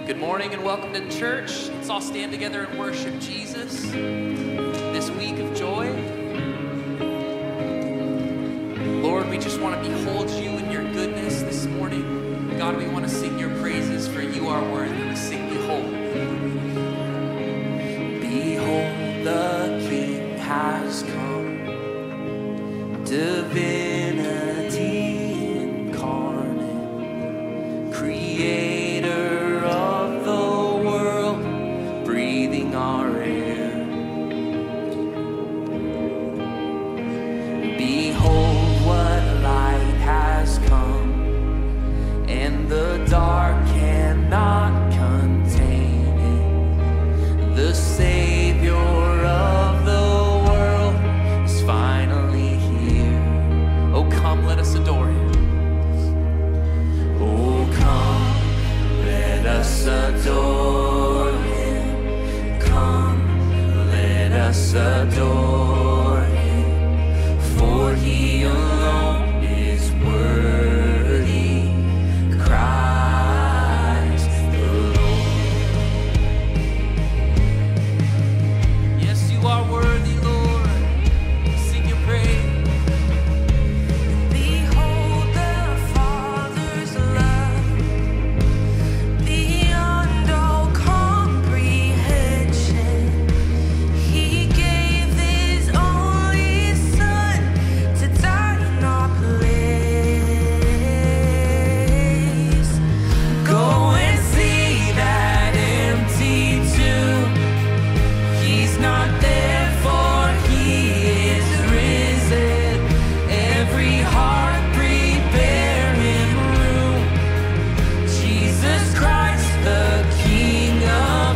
Good morning and welcome to church. Let's all stand together and worship Jesus this week of joy. Lord, we just want to behold you in your goodness this morning. God, we want to sing your praises, for you are worthy. We sing, behold. Behold, the King has come, divinity incarnate, creator of the world, breathing our air. Behold, what light has come, and the dark cannot contain it. The Savior of the world is finally here. Oh, come, let us adore him. Oh, come, let us adore him. Come, let us adore him. For he alone is worthy, Christ the Lord. Yes, you are worthy, Lord. Sing your praise. Behold the Father's love, beyond all comprehension. He gave his only Son to die in our place. Go and see that empty tomb. He's not there, for he is risen. Every heart prepare him room. Jesus Christ, the King of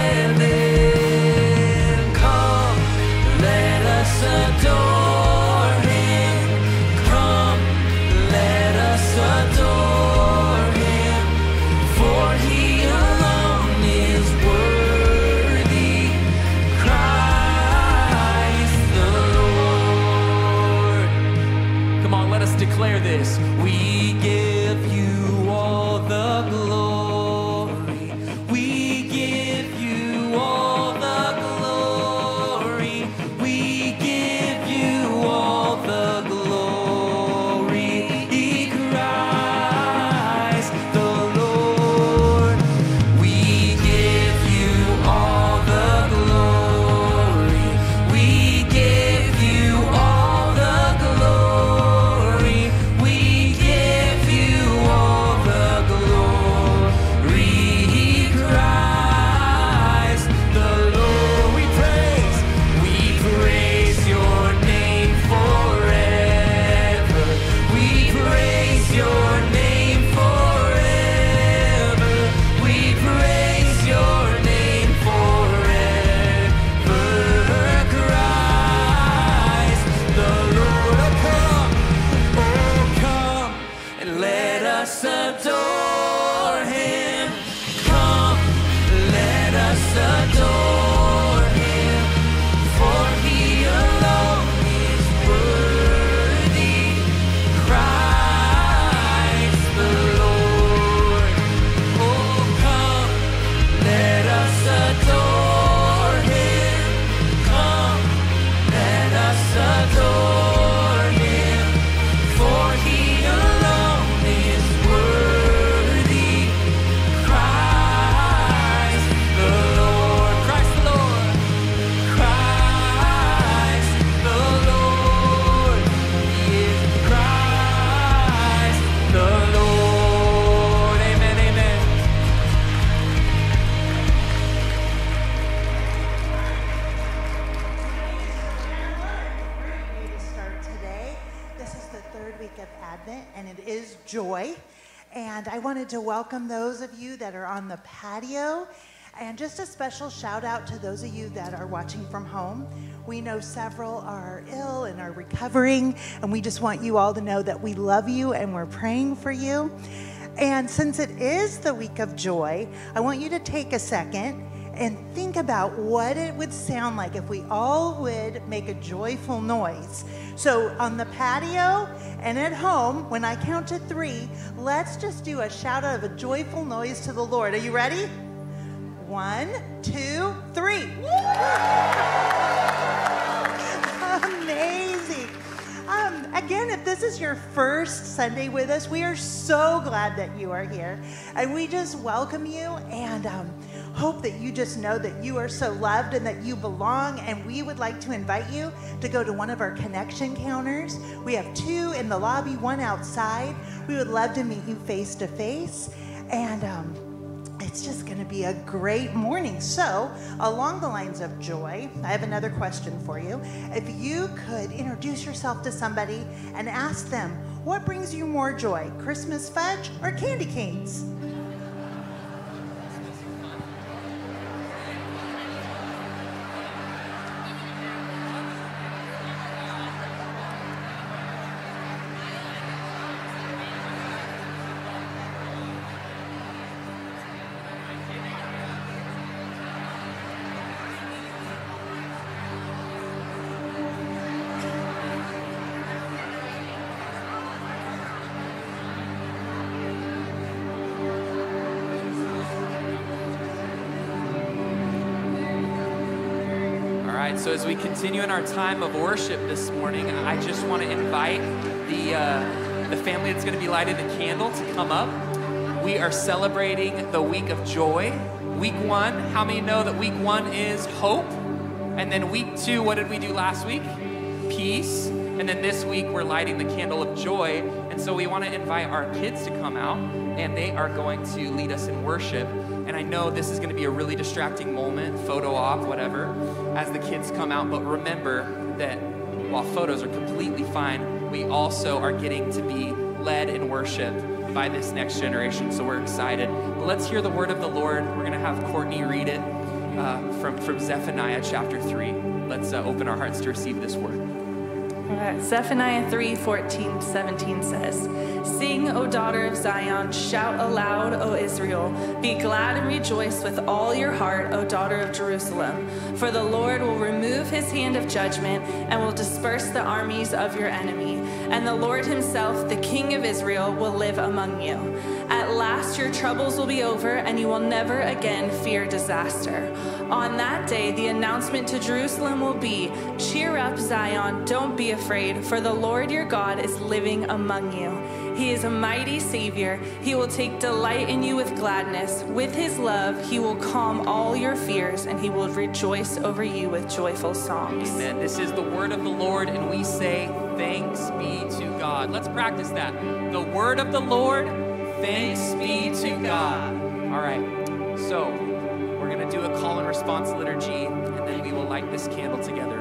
heaven. Come, let us adore him. Come, let us adore him. For he alone is worthy, Christ the Lord. Come on, let us declare this. We give you all the glory. We give you all the glory. We give you all the glory. Christ the Lord. We give you all the glory. We give you all the glory. We give you all the glory. Christ the Lord. We praise your name forever. We praise your name forever. We praise your name forever. Christ the Lord. Oh come, and let us adore him. Come, let us adore him. For he alone is worthy, Christ the Lord. Oh come, let us adore him. Come, let us adore him. For he alone is worthy, Christ the Lord. Christ the Lord. Christ the Lord. He is Christ the Lord. Amen, amen. Way to start today. This is the third week of Advent, and it is joy. And I wanted to welcome those of you that are on the patio, and just a special shout out to those of you that are watching from home. We know several are ill and are recovering, and we just want you all to know that we love you and we're praying for you. And since it is the week of joy, I want you to take a second and think about what it would sound like if we all would make a joyful noise. So on the patio and at home, when I count to 3, let's just do a shout out of a joyful noise to the Lord. Are you ready? 1, 2, 3. Amazing. Again, if this is your first Sunday with us, we are so glad that you are here. And we just welcome you and hope that you just know that you are so loved and that you belong. And we would like to invite you to go to one of our connection counters. We have 2 in the lobby, 1 outside. We would love to meet you face to face. And it's just going to be a great morning. So, along the lines of joy, I have another question for you. If you could introduce yourself to somebody and ask them, what brings you more joy, Christmas fudge or candy canes? So as we continue in our time of worship this morning, I just want to invite the family that's going to be lighting the candle to come up. We are celebrating the week of joy. Week 1, how many know that week 1 is hope? And then week 2, what did we do last week? Peace. And then this week, we're lighting the candle of joy. And so we want to invite our kids to come out, and they are going to lead us in worship. And I know this is going to be a really distracting moment, photo op, whatever, as the kids come out. But remember that while photos are completely fine, we also are getting to be led in worship by this next generation. So we're excited. But let's hear the word of the Lord. We're going to have Courtney read it from Zephaniah chapter 3. Let's open our hearts to receive this word. All right, Zephaniah 3:14-17 says, "Sing, O daughter of Zion, shout aloud, O Israel. Be glad and rejoice with all your heart, O daughter of Jerusalem. For the Lord will remove his hand of judgment and will disperse the armies of your enemy. And the Lord himself, the King of Israel, will live among you. At last your troubles will be over, and you will never again fear disaster. On that day, the announcement to Jerusalem will be, 'Cheer up, Zion, don't be afraid, for the Lord your God is living among you. He is a mighty Savior. He will take delight in you with gladness. With his love, he will calm all your fears, and he will rejoice over you with joyful songs.'" Amen. This is the word of the Lord, and we say, thanks be to God. Let's practice that. The word of the Lord, thanks be to God. All right, so we're going to do a call and response liturgy, and then we will light this candle together.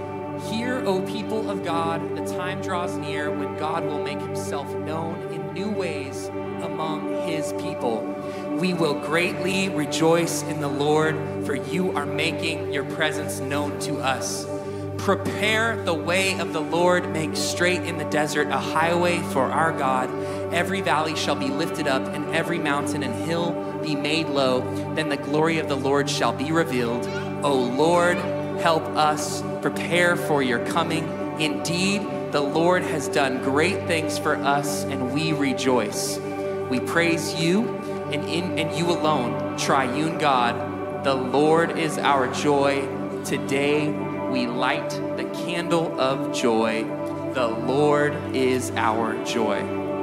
Hear, O people of God, the time draws near when God will make himself known in new ways among his people. We will greatly rejoice in the Lord, for you are making your presence known to us. Prepare the way of the Lord, make straight in the desert a highway for our God. Every valley shall be lifted up, and every mountain and hill be made low. Then the glory of the Lord shall be revealed. O Lord, help us. Prepare for your coming. Indeed, the Lord has done great things for us, and we rejoice. We praise you, and you alone, triune God. The Lord is our joy. Today we light the candle of joy. The Lord is our joy.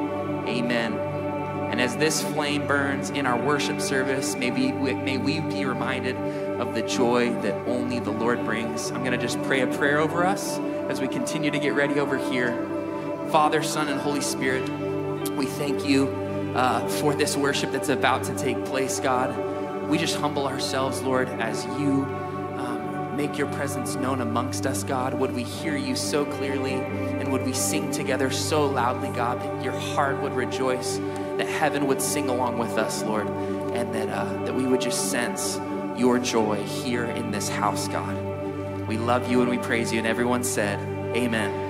Amen. And as this flame burns in our worship service, may we be reminded of the joy that only the Lord brings. I'm going to just pray a prayer over us as we continue to get ready over here. Father, Son, and Holy Spirit, we thank you for this worship that's about to take place, God. We just humble ourselves, Lord, as you make your presence known amongst us, God. Would we hear you so clearly, and would we sing together so loudly, God, that your heart would rejoice, that heaven would sing along with us, Lord, and that we would just sense your joy here in this house, God. We love you and we praise you, and everyone said, amen.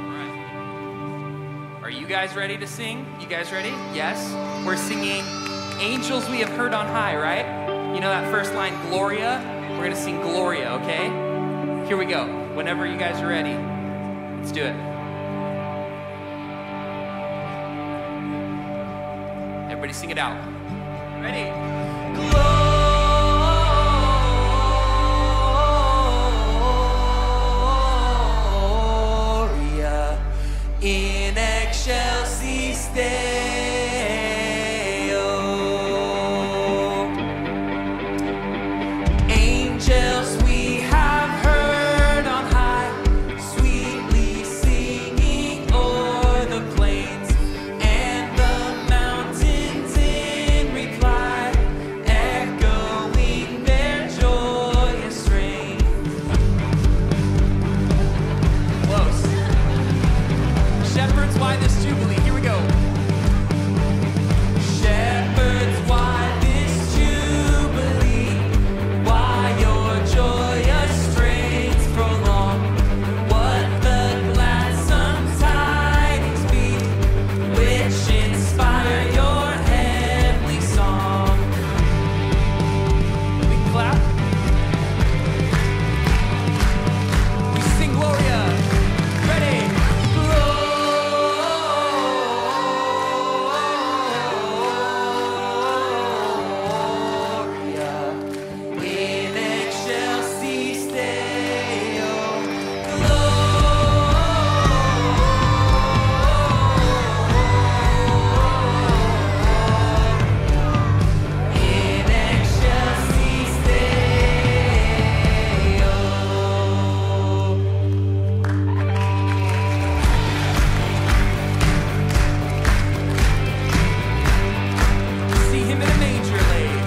You guys ready to sing? You guys ready? Yes? We're singing Angels we have heard on high, right? You know that first line, Gloria? We're gonna sing Gloria, okay? Here we go. Whenever you guys are ready, let's do it. Everybody sing it out. Ready? Gloria in excelsis Deo. Angels we have heard on high, sweetly singing o'er the plains and the mountains in reply, echoing their joyous strain. Close. Shepherds, why this jubilee? Here we go. Shepherds, why this jubilee? Why your joyous strains prolong? What the gladsome tidings be, which inspire your heavenly song? We clap. We sing Gloria. Ready? Gloria in excelsis Deo. In excelsis Deo. See him in a manger laid.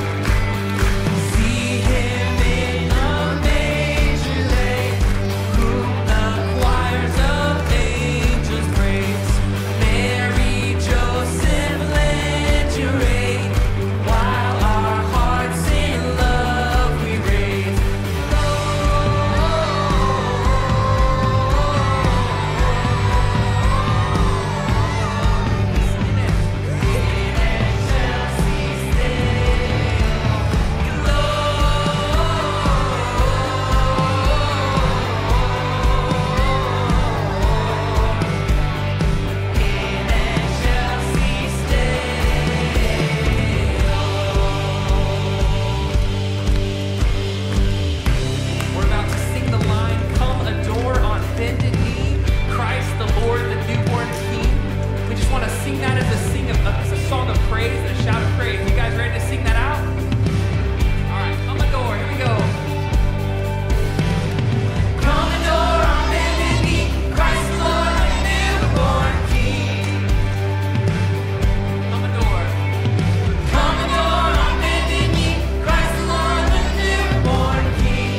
See him in a manger laid, whom the choirs of angels praise. Mary, Joseph, lend your aid, while our hearts in love we raise. We're about to sing the line, come adore on bended knee, Christ the Lord, the newborn King. We just want to sing that as a song of praise and a shout of praise. You guys ready to sing that out? All right, come adore. Here we go. Come adore on bended knee, Christ the Lord, the newborn King. Come adore. Come adore on bended knee, Christ the Lord, the newborn King.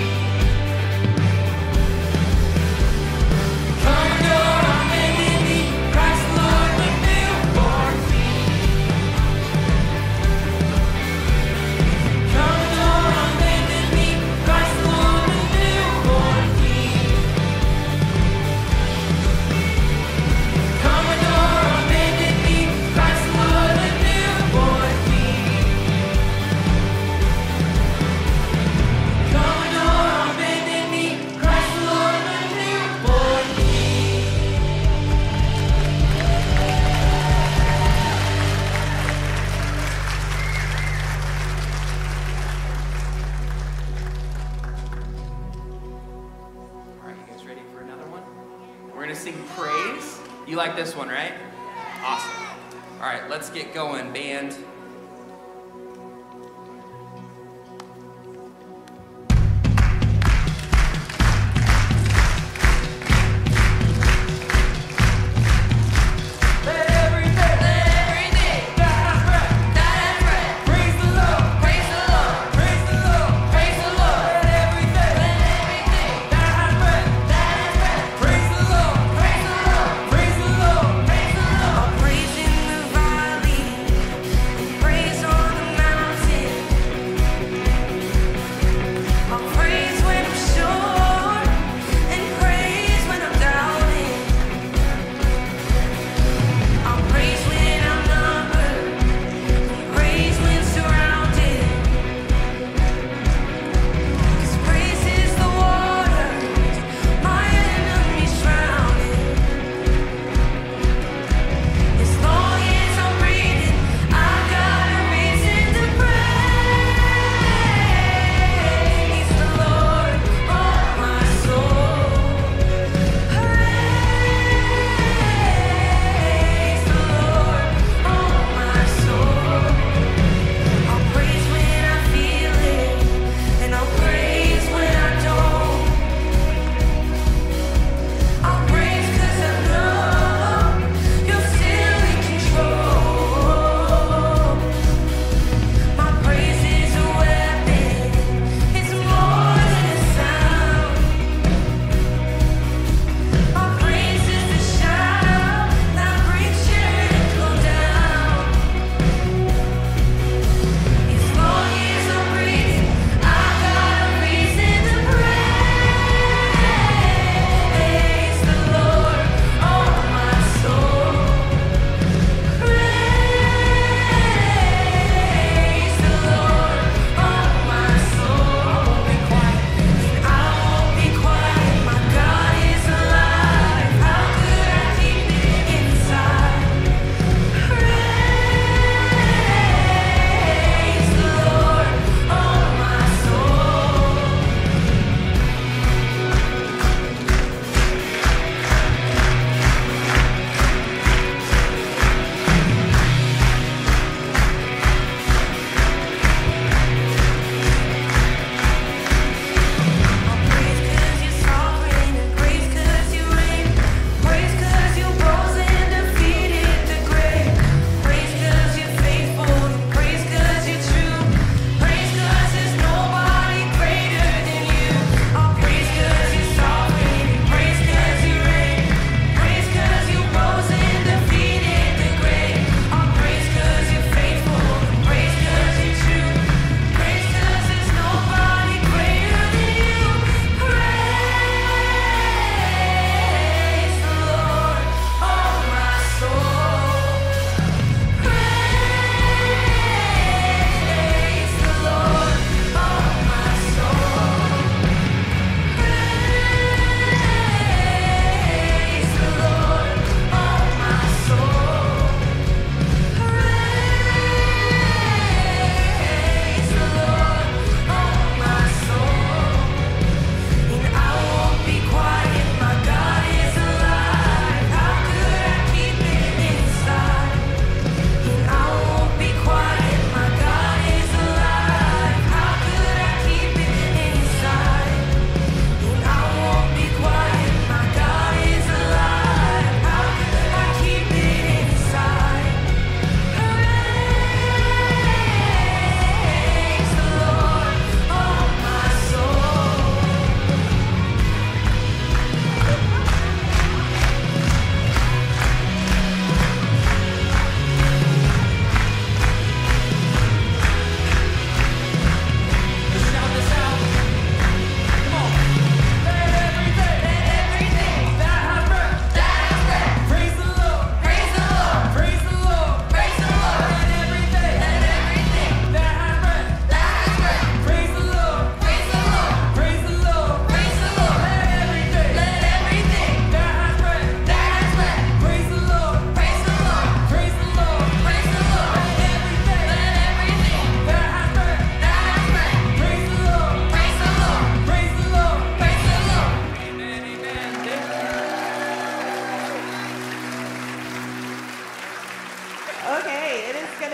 Come adore on bended knee, Christ the Lord, the newborn King. Come adore on bended knee, Christ the Lord, the newborn King. Come adore on bended knee, Christ the Lord, the newborn King. Come adore on bended knee, Christ the Lord, the newborn King. All right, you guys ready for another one? We're gonna sing praise. You like this one, right? Awesome. All right, let's get going, band. Let everything that has breath praise the Lord. Praise the Lord. Praise the Lord. Praise the Lord. Let everything that has breath praise the Lord. Praise the Lord. Praise the Lord. Praise the Lord. Praise in the valley,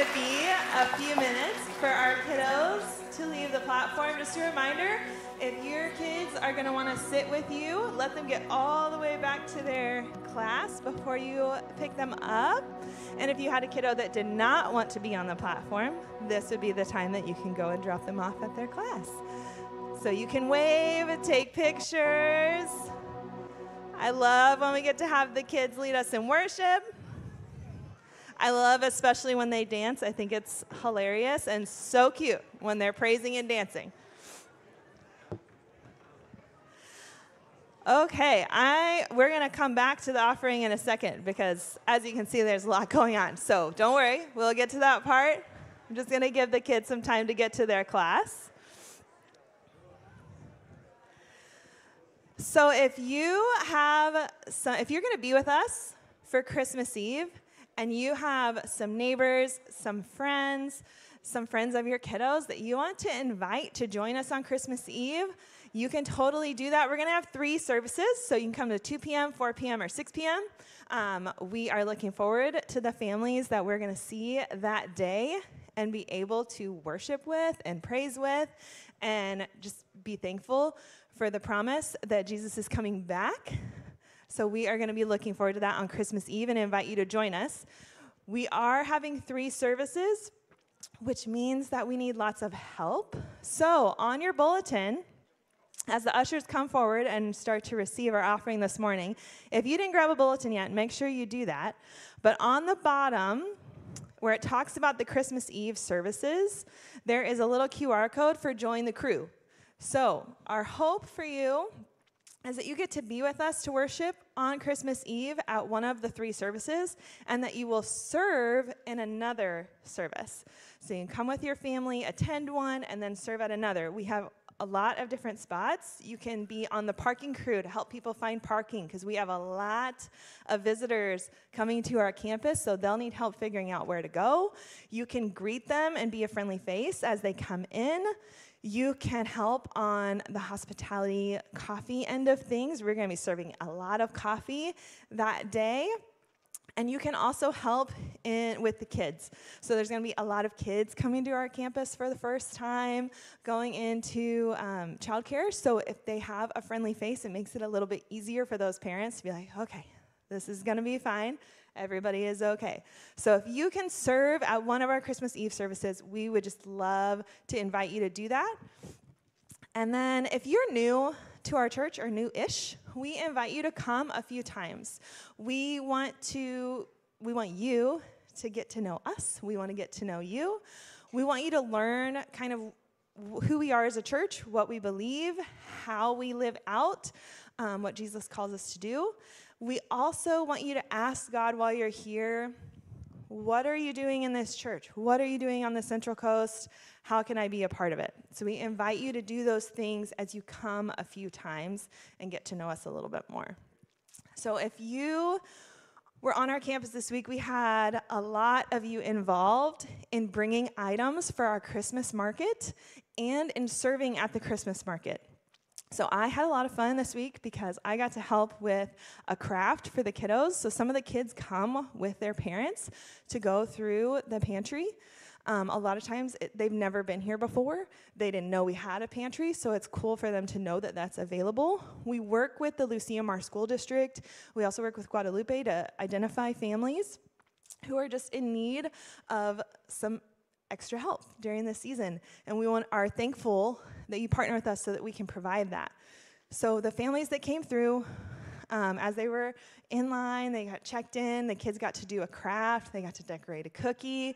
to be a few minutes for our kiddos to leave the platform. Just a reminder, if your kids are going to want to sit with you, let them get all the way back to their class before you pick them up. And if you had a kiddo that did not want to be on the platform, this would be the time that you can go and drop them off at their class. So you can wave and take pictures. I love when we get to have the kids lead us in worship. I love especially when they dance. I think it's hilarious and so cute when they're praising and dancing. Okay, we're going to come back to the offering in a second because, as you can see, there's a lot going on. So don't worry, we'll get to that part. I'm just going to give the kids some time to get to their class. So if you're going to be with us for Christmas Eve, and you have some neighbors, some friends of your kiddos that you want to invite to join us on Christmas Eve, you can totally do that. We're going to have 3 services, so you can come to 2 p.m., 4 p.m., or 6 p.m. We are looking forward to the families that we're going to see that day and be able to worship with and praise with and just be thankful for the promise that Jesus is coming back. So we are going to be looking forward to that on Christmas Eve and invite you to join us. We are having 3 services, which means that we need lots of help. So on your bulletin, as the ushers come forward and start to receive our offering this morning, if you didn't grab a bulletin yet, make sure you do that. But on the bottom, where it talks about the Christmas Eve services, there is a little QR code for Join the Crew. So our hope for you is that you get to be with us to worship on Christmas Eve at one of the 3 services, and that you will serve in another service. So you can come with your family, attend one, and then serve at another. We have a lot of different spots. You can be on the parking crew to help people find parking, because we have a lot of visitors coming to our campus, so they'll need help figuring out where to go. You can greet them and be a friendly face as they come in. You can help on the hospitality coffee end of things. We're going to be serving a lot of coffee that day. And you can also help with the kids. So there's going to be a lot of kids coming to our campus for the first time, going into childcare. So if they have a friendly face, it makes it a little bit easier for those parents to be like, okay, this is going to be fine. Everybody is okay. So if you can serve at one of our Christmas Eve services, we would just love to invite you to do that. And then if you're new to our church or new-ish, we invite you to come a few times. We want you to get to know us. We want to get to know you. We want you to learn kind of who we are as a church, what we believe, how we live out, what Jesus calls us to do. We also want you to ask God while you're here, what are you doing in this church? What are you doing on the Central Coast? How can I be a part of it? So we invite you to do those things as you come a few times and get to know us a little bit more. So if you were on our campus this week, we had a lot of you involved in bringing items for our Christmas market and in serving at the Christmas market. So I had a lot of fun this week because I got to help with a craft for the kiddos. So some of the kids come with their parents to go through the pantry. A lot of times they've never been here before. They didn't know we had a pantry, so it's cool for them to know that that's available. We work with the Lucia Mar School District. We also work with Guadalupe to identify families who are just in need of some extra help during this season, and we are thankful that you partner with us so that we can provide that. So the families that came through, as they were in line, they got checked in, the kids got to do a craft, they got to decorate a cookie.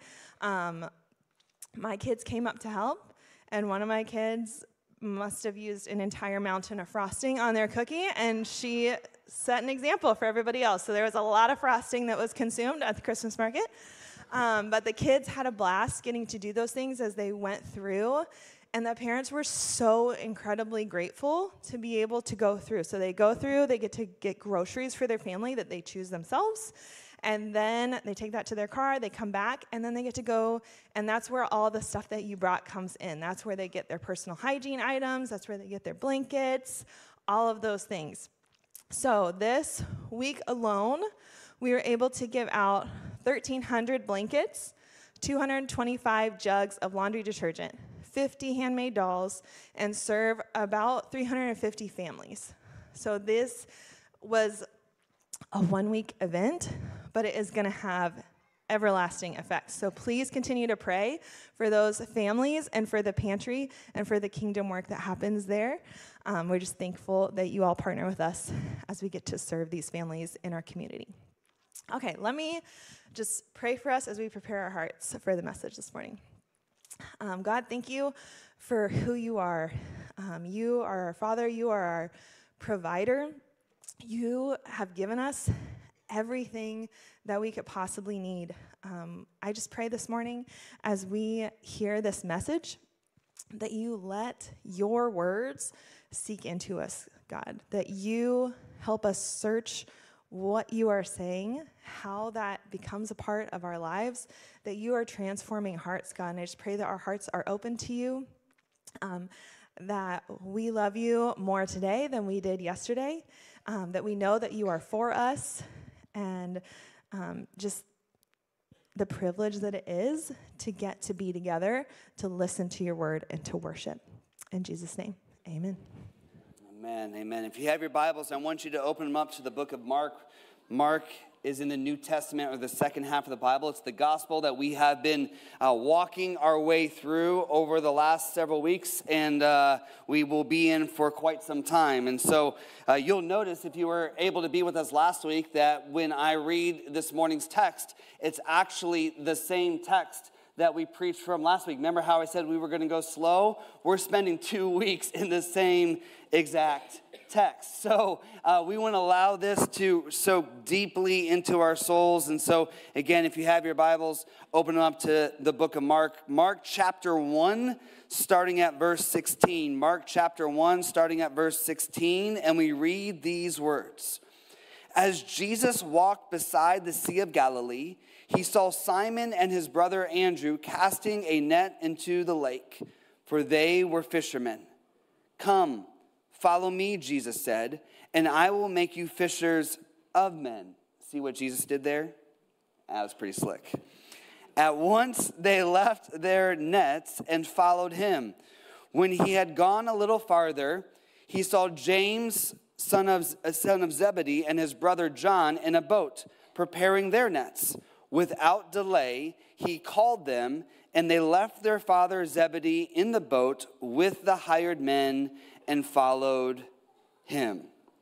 My kids came up to help, and one of my kids must have used an entire mountain of frosting on their cookie, and she set an example for everybody else. So there was a lot of frosting that was consumed at the Christmas market. But the kids had a blast getting to do those things as they went through, and the parents were so incredibly grateful to be able to go through. So they go through, they get to get groceries for their family that they choose themselves, and then they take that to their car, they come back, and then they get to go, and that's where all the stuff that you brought comes in. That's where they get their personal hygiene items, that's where they get their blankets, all of those things. So this week alone, we were able to give out 1,300 blankets 225 jugs of laundry detergent, 50 handmade dolls, and serve about 350 families. So this was a one-week event, but it is going to have everlasting effects. So please continue to pray for those families and for the pantry and for the kingdom work that happens there. We're just thankful that you all partner with us as we get to serve these families in our community. Okay, let me just pray for us as we prepare our hearts for the message this morning. God, thank you for who you are. You are our Father. You are our provider. You have given us everything that we could possibly need. I just pray this morning as we hear this message that you let your words seek into us, God, that you help us search what you are saying, how that becomes a part of our lives, that you are transforming hearts, God. And I just pray that our hearts are open to you, that we love you more today than we did yesterday, that we know that you are for us, and just the privilege that it is to get to be together, to listen to your word, and to worship. In Jesus' name, amen. Amen, amen. If you have your Bibles, I want you to open them up to the book of Mark. Mark is in the New Testament, or the second half of the Bible. It's the gospel that we have been walking our way through over the last several weeks, and we will be in for quite some time. And so you'll notice, if you were able to be with us last week, that when I read this morning's text, it's actually the same text that we preached from last week. Remember how I said we were going to go slow? We're spending 2 weeks in the same exact text. So we want to allow this to soak deeply into our souls. And so, again, if you have your Bibles, open them up to the book of Mark. Mark chapter 1, starting at verse 16. Mark chapter 1, starting at verse 16. And we read these words. As Jesus walked beside the Sea of Galilee, he saw Simon and his brother Andrew casting a net into the lake, for they were fishermen. Come, follow me, Jesus said, and I will make you fishers of men. See what Jesus did there? That was pretty slick. At once they left their nets and followed him. When he had gone a little farther, he saw James, son of Zebedee, and his brother John in a boat, preparing their nets. Without delay, he called them, and they left their father Zebedee in the boat with the hired men and followed him.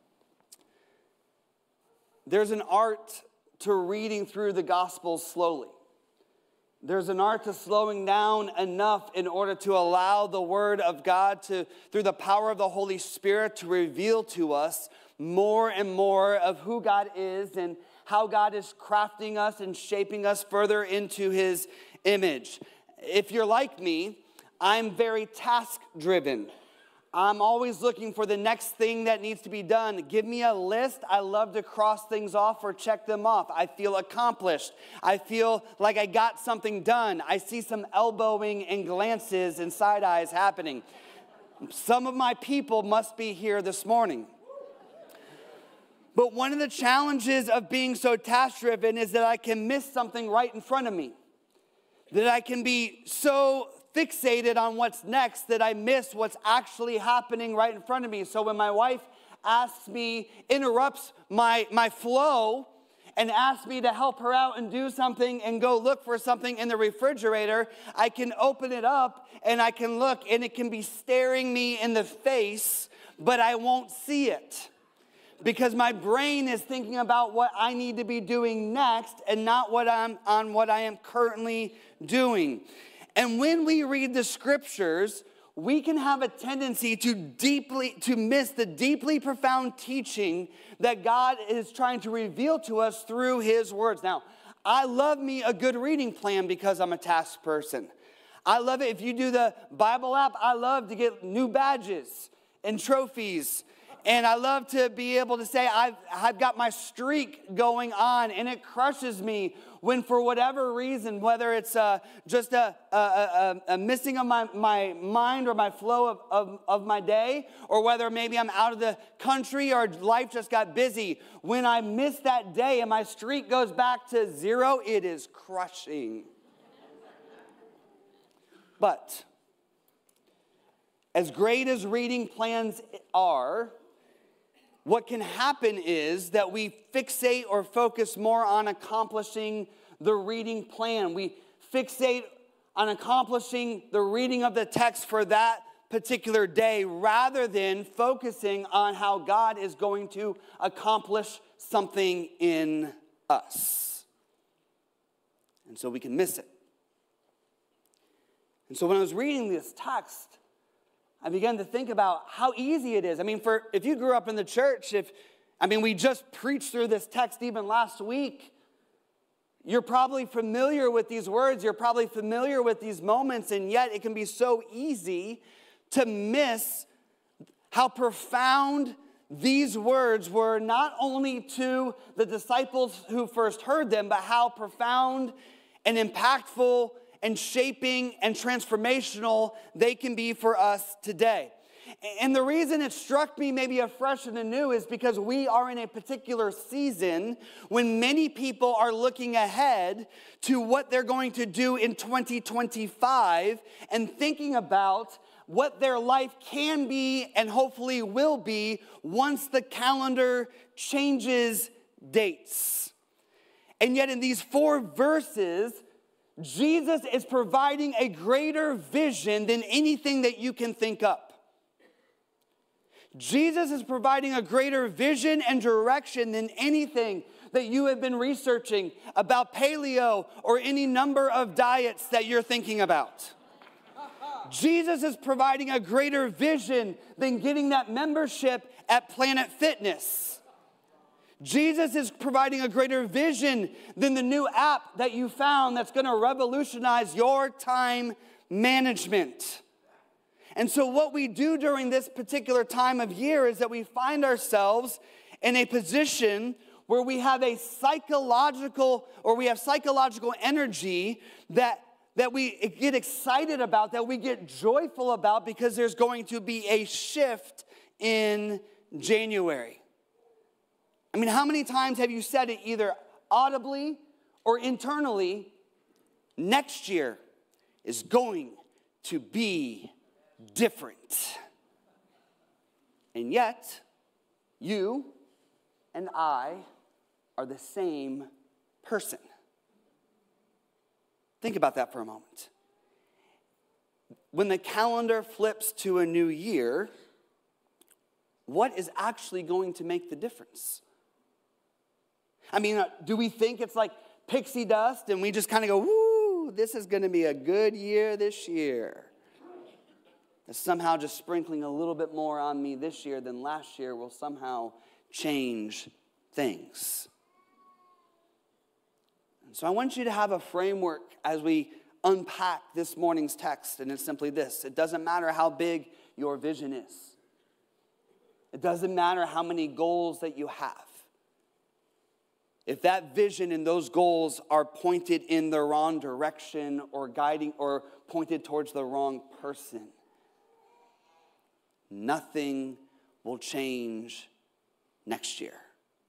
There's an art to reading through the Gospels slowly. There's an art to slowing down enough in order to allow the Word of God to, through the power of the Holy Spirit, to reveal to us more and more of who God is and how God is crafting us and shaping us further into his image. If you're like me, I'm very task-driven. I'm always looking for the next thing that needs to be done. Give me a list. I love to cross things off or check them off. I feel accomplished. I feel like I got something done. I see some elbowing and glances and side eyes happening. Some of my people must be here this morning. But one of the challenges of being so task-driven is that I can miss something right in front of me. That I can be so fixated on what's next that I miss what's actually happening right in front of me. So when my wife asks me, interrupts my flow and asks me to help her out and do something and go look for something in the refrigerator, I can open it up and I can look and it can be staring me in the face, but I won't see it. Because my brain is thinking about what I need to be doing next and not what I am currently doing. And when we read the scriptures, we can have a tendency to miss the deeply profound teaching that God is trying to reveal to us through his words. Now, I love me a good reading plan because I'm a task person. I love it. If you do the Bible app, I love to get new badges and trophies. And I love to be able to say I've got my streak going on, and it crushes me when, for whatever reason, whether it's just a missing of my mind or my flow of my day, or whether maybe I'm out of the country or life just got busy, when I miss that day and my streak goes back to 0, it is crushing. But as great as reading plans are, what can happen is that we fixate or focus more on accomplishing the reading plan. We fixate on accomplishing the reading of the text for that particular day rather than focusing on how God is going to accomplish something in us. And so we can miss it. And so when I was reading this text, I began to think about how easy it is. I mean, if you grew up in the church, we just preached through this text even last week. You're probably familiar with these words. You're probably familiar with these moments, and yet it can be so easy to miss how profound these words were, not only to the disciples who first heard them, but how profound and impactful and shaping and transformational they can be for us today. And the reason it struck me maybe afresh and anew is because we are in a particular season when many people are looking ahead to what they're going to do in 2025 and thinking about what their life can be and hopefully will be once the calendar changes dates. And yet in these 4 verses, Jesus is providing a greater vision than anything that you can think up. Jesus is providing a greater vision and direction than anything that you have been researching about paleo or any number of diets that you're thinking about. Jesus is providing a greater vision than getting that membership at Planet Fitness. Jesus is providing a greater vision than the new app that you found that's going to revolutionize your time management. And so what we do during this particular time of year is that we find ourselves in a position where we have psychological energy that we get excited about, that we get joyful about, because there's going to be a shift in January. I mean, how many times have you said it either audibly or internally? Next year is going to be different. And yet, you and I are the same person. Think about that for a moment. When the calendar flips to a new year, what is actually going to make the difference? I mean, do we think it's like pixie dust and we just kind of go, woo, this is going to be a good year this year? That somehow just sprinkling a little bit more on me this year than last year will somehow change things. And so I want you to have a framework as we unpack this morning's text, and it's simply this. It doesn't matter how big your vision is. It doesn't matter how many goals that you have. If that vision and those goals are pointed in the wrong direction or guiding or pointed towards the wrong person, nothing will change next year.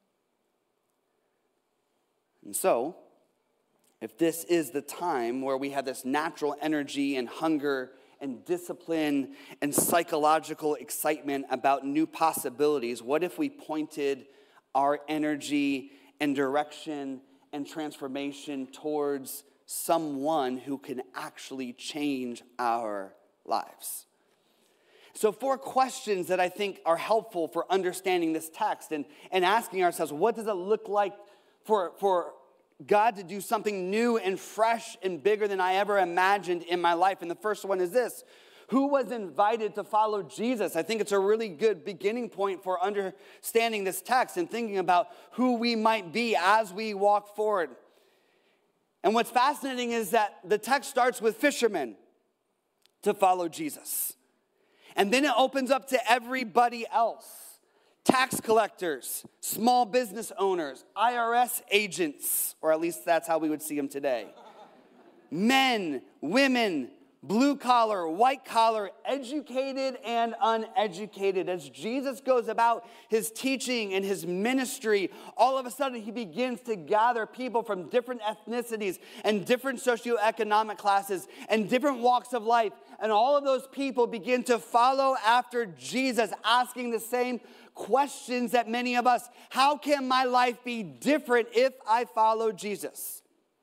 And so, if this is the time where we have this natural energy and hunger and discipline and psychological excitement about new possibilities, what if we pointed our energy and direction and transformation towards someone who can actually change our lives? So 4 questions that I think are helpful for understanding this text and asking ourselves, what does it look like for God to do something new and fresh and bigger than I ever imagined in my life? And the first one is this: who was invited to follow Jesus? I think it's a really good beginning point for understanding this text and thinking about who we might be as we walk forward. And what's fascinating is that the text starts with fishermen to follow Jesus. And then it opens up to everybody else. Tax collectors, small business owners, IRS agents, or at least that's how we would see them today. Men, women, blue collar, white collar, educated and uneducated. As Jesus goes about his teaching and his ministry, all of a sudden he begins to gather people from different ethnicities and different socioeconomic classes and different walks of life. And all of those people begin to follow after Jesus, asking the same questions that many of us. How can my life be different if I follow Jesus?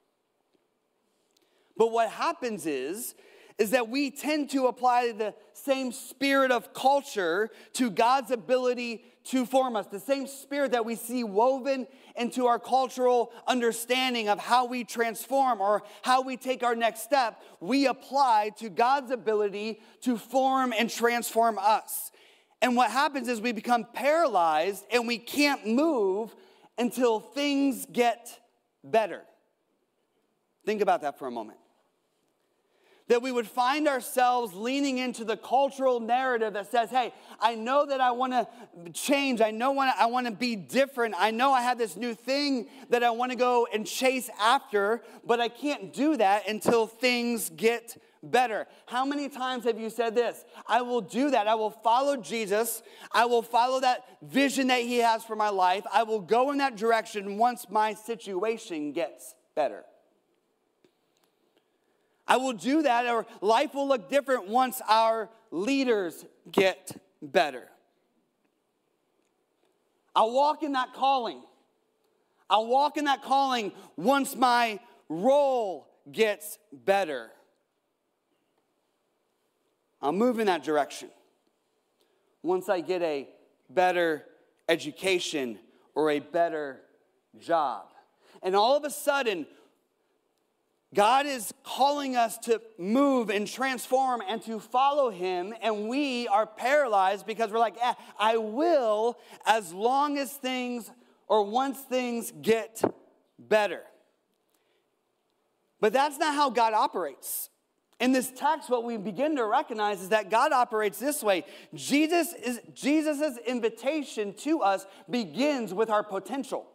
But what happens is that we tend to apply the same spirit of culture to God's ability to form us. The same spirit that we see woven into our cultural understanding of how we transform or how we take our next step, we apply to God's ability to form and transform us. And what happens is we become paralyzed and we can't move until things get better. Think about that for a moment. That we would find ourselves leaning into the cultural narrative that says, hey, I know that I want to change. I know I want to be different. I know I have this new thing that I want to go and chase after, but I can't do that until things get better. How many times have you said this? I will do that. I will follow Jesus. I will follow that vision that he has for my life. I will go in that direction once my situation gets better. I will do that, or life will look different once our leaders get better. I'll walk in that calling. I'll walk in that calling once my role gets better. I'll move in that direction once I get a better education or a better job. And all of a sudden, God is calling us to move and transform and to follow him, and we are paralyzed because we're like, I will as long as things or once things get better. But that's not how God operates. In this text, what we begin to recognize is that God operates this way. Jesus' invitation to us begins with our potential.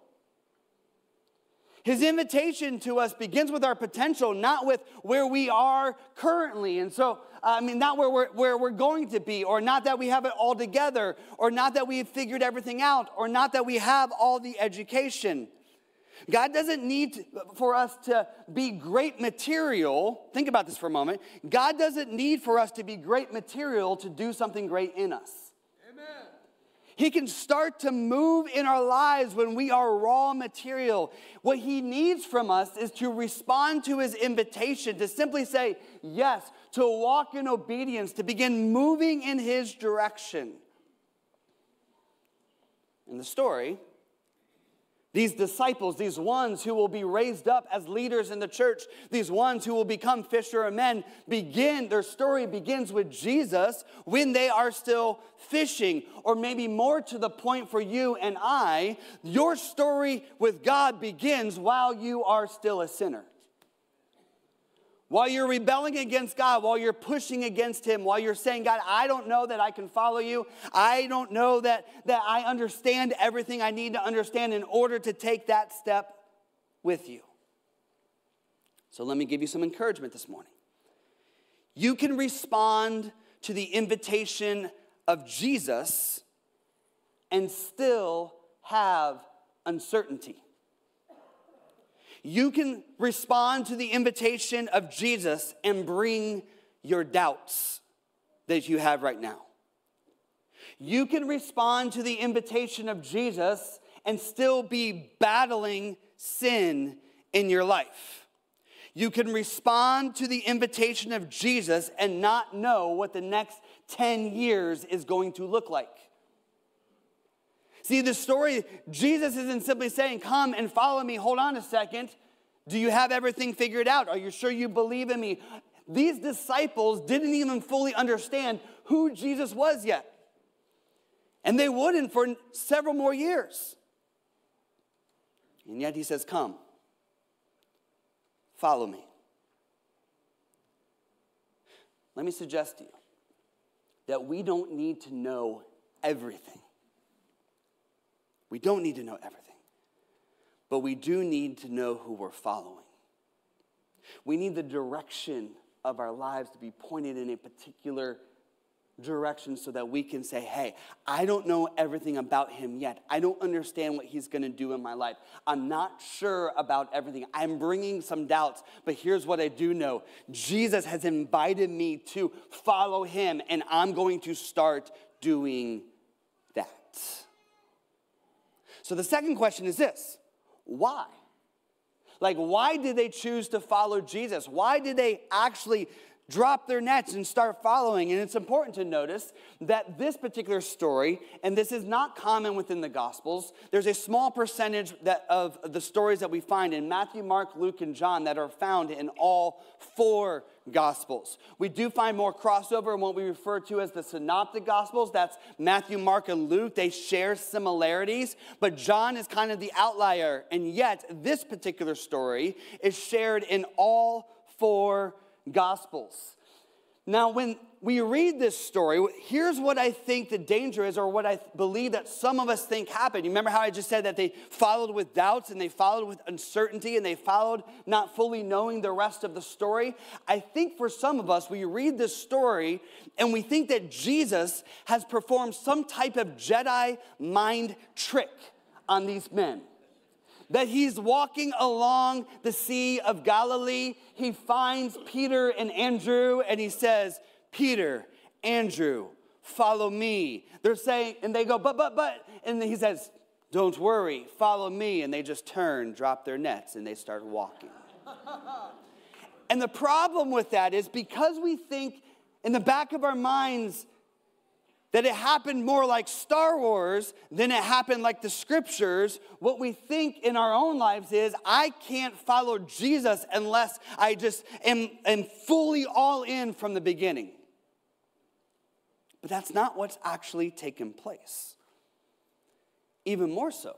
His invitation to us begins with our potential, not with where we are currently. And so, not where we're going to be, or not that we have it all together, or not that we've figured everything out, or not that we have all the education. God doesn't need for us to be great material. Think about this for a moment. God doesn't need for us to be great material to do something great in us. He can start to move in our lives when we are raw material. What he needs from us is to respond to his invitation, to simply say yes, to walk in obedience, to begin moving in his direction. In the story, these disciples, these ones who will be raised up as leaders in the church, these ones who will become fisher of men, their story begins with Jesus when they are still fishing. Or maybe more to the point for you and I, your story with God begins while you are still a sinner. While you're rebelling against God, while you're pushing against him, while you're saying, God, I don't know that I can follow you. I don't know that I understand everything I need to understand in order to take that step with you. So let me give you some encouragement this morning. You can respond to the invitation of Jesus and still have uncertainty. You can respond to the invitation of Jesus and bring your doubts that you have right now. You can respond to the invitation of Jesus and still be battling sin in your life. You can respond to the invitation of Jesus and not know what the next 10 years is going to look like. See, the story, Jesus isn't simply saying, come and follow me. Hold on a second. Do you have everything figured out? Are you sure you believe in me? These disciples didn't even fully understand who Jesus was yet. And they wouldn't for several more years. And yet he says, come, follow me. Let me suggest to you that we don't need to know everything. We don't need to know everything, but we do need to know who we're following. We need the direction of our lives to be pointed in a particular direction so that we can say, hey, I don't know everything about him yet. I don't understand what he's going to do in my life. I'm not sure about everything. I'm bringing some doubts, but here's what I do know. Jesus has invited me to follow him, and I'm going to start doing that. So the second question is this: why? Like, why did they choose to follow Jesus? Why did they actually drop their nets and start following? And it's important to notice that this particular story, and this is not common within the Gospels, there's a small percentage of the stories that we find in Matthew, Mark, Luke, and John that are found in all 4 Gospels. We do find more crossover in what we refer to as the Synoptic Gospels. That's Matthew, Mark, and Luke. They share similarities, but John is kind of the outlier. And yet, this particular story is shared in all 4 Gospels. Now, when we read this story, here's what I think the danger is, or what I believe that some of us think happened. You remember how I just said that they followed with doubts, and they followed with uncertainty, and they followed not fully knowing the rest of the story? I think for some of us, we read this story, and we think that Jesus has performed some type of Jedi mind trick on these men. That he's walking along the Sea of Galilee. He finds Peter and Andrew, and he says, Peter, Andrew, follow me. They're saying, and they go, but, and he says, don't worry, follow me. And they just turn, drop their nets, and they start walking. And the problem with that is because we think in the back of our minds that it happened more like Star Wars than it happened like the scriptures, what we think in our own lives is, I can't follow Jesus unless I just am fully all in from the beginning. But that's not what's actually taken place. Even more so,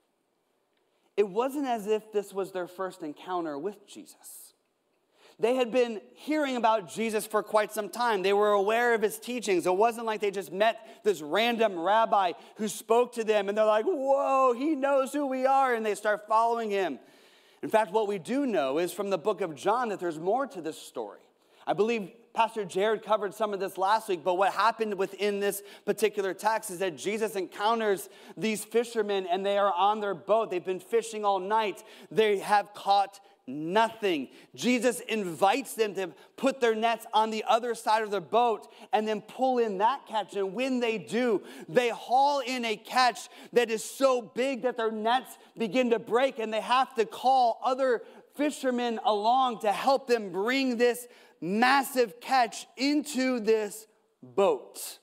it wasn't as if this was their first encounter with Jesus. They had been hearing about Jesus for quite some time. They were aware of his teachings. It wasn't like they just met this random rabbi who spoke to them and they're like, whoa, he knows who we are, and they start following him. In fact, what we do know is from the book of John that there's more to this story. I believe Pastor Jared covered some of this last week, but what happened within this particular text is that Jesus encounters these fishermen, and they are on their boat. They've been fishing all night. They have caught nothing. Jesus invites them to put their nets on the other side of their boat and then pull in that catch. And when they do, they haul in a catch that is so big that their nets begin to break, and they have to call other fishermen along to help them bring this massive catch into this boat.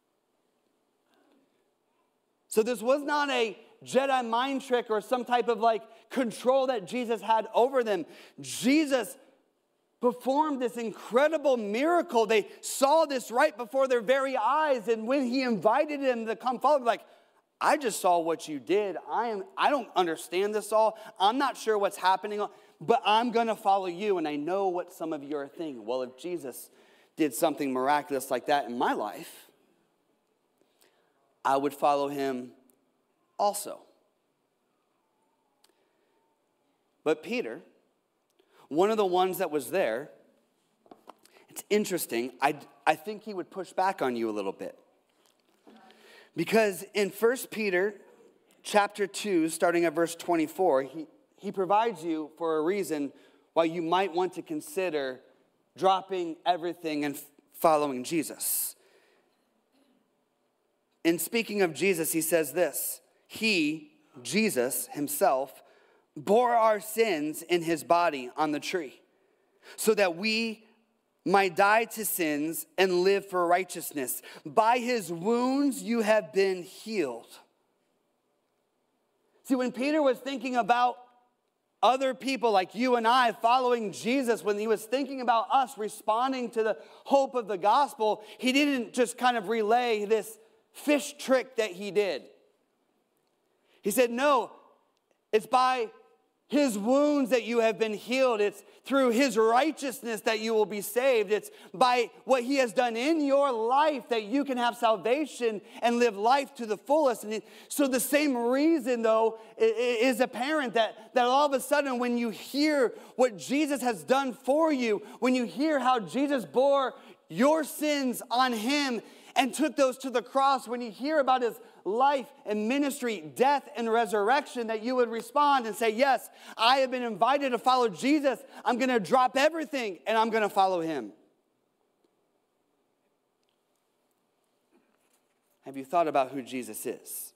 So this was not a Jedi mind trick or some type of like control that Jesus had over them. Jesus performed this incredible miracle. They saw this right before their very eyes, and when he invited them to come follow, like, I just saw what you did. I don't understand this all. I'm not sure what's happening, but I'm going to follow you, and I know what some of you are thinking. Well, if Jesus did something miraculous like that in my life, I would follow him also. But Peter, one of the ones that was there, it's interesting, I think he would push back on you a little bit. Because in 1 Peter chapter 2, starting at verse 24, he provides you for a reason why you might want to consider dropping everything and following Jesus. In speaking of Jesus, he says this: he, Jesus himself, bore our sins in his body on the tree, so that we might die to sins and live for righteousness. By his wounds you have been healed. See, when Peter was thinking about other people like you and I following Jesus, when he was thinking about us responding to the hope of the gospel, he didn't just kind of relay this fish trick that he did. He said, no, it's by his wounds that you have been healed. It's through his righteousness that you will be saved. It's by what he has done in your life that you can have salvation and live life to the fullest. And so the same reason, though, is apparent that all of a sudden when you hear what Jesus has done for you, when you hear how Jesus bore your sins on him and took those to the cross, when you hear about his life and ministry, death and resurrection, that you would respond and say, yes, I have been invited to follow Jesus. I'm going to drop everything and I'm going to follow him. Have you thought about who Jesus is?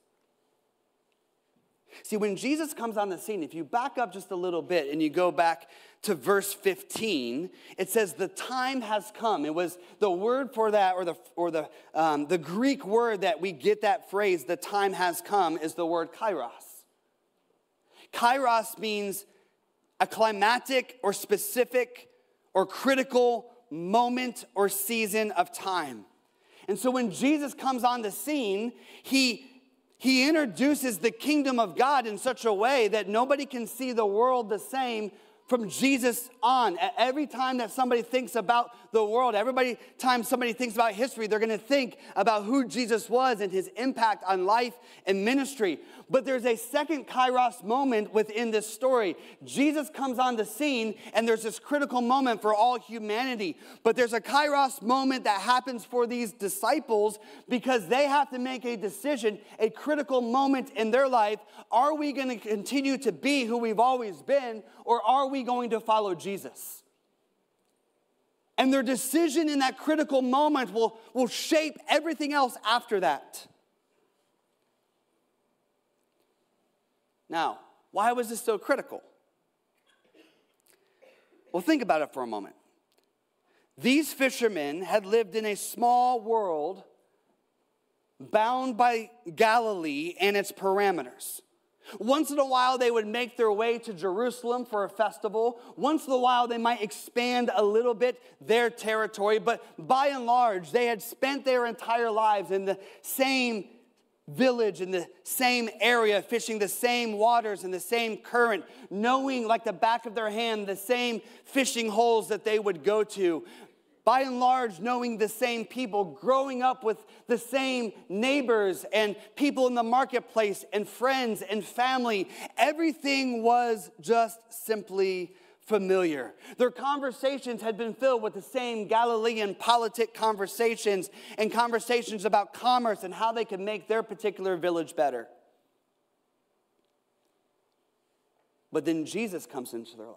See, when Jesus comes on the scene, if you back up just a little bit and you go back to verse 15, it says the time has come. It was the word for that, or the Greek word that we get that phrase, the time has come, is the word kairos. Kairos means a climatic or specific or critical moment or season of time. And so when Jesus comes on the scene, he introduces the kingdom of God in such a way that nobody can see the world the same from Jesus on. Every time that somebody thinks about the world, every time somebody thinks about history, they're going to think about who Jesus was and his impact on life and ministry. But there's a second kairos moment within this story. Jesus comes on the scene, and there's this critical moment for all humanity. But there's a kairos moment that happens for these disciples because they have to make a decision, a critical moment in their life. Are we going to continue to be who we've always been, or are we going to follow Jesus? And their decision in that critical moment will shape everything else after that. Now, why was this so critical? Well, think about it for a moment. These fishermen had lived in a small world bound by Galilee and its parameters. Once in a while, they would make their way to Jerusalem for a festival. Once in a while, they might expand a little bit their territory. But by and large, they had spent their entire lives in the same village, in the same area, fishing the same waters in the same current, knowing like the back of their hand the same fishing holes that they would go to. By and large, knowing the same people, growing up with the same neighbors and people in the marketplace and friends and family. Everything was just simply familiar. Their conversations had been filled with the same Galilean politic conversations and conversations about commerce and how they could make their particular village better. But then Jesus comes into their life.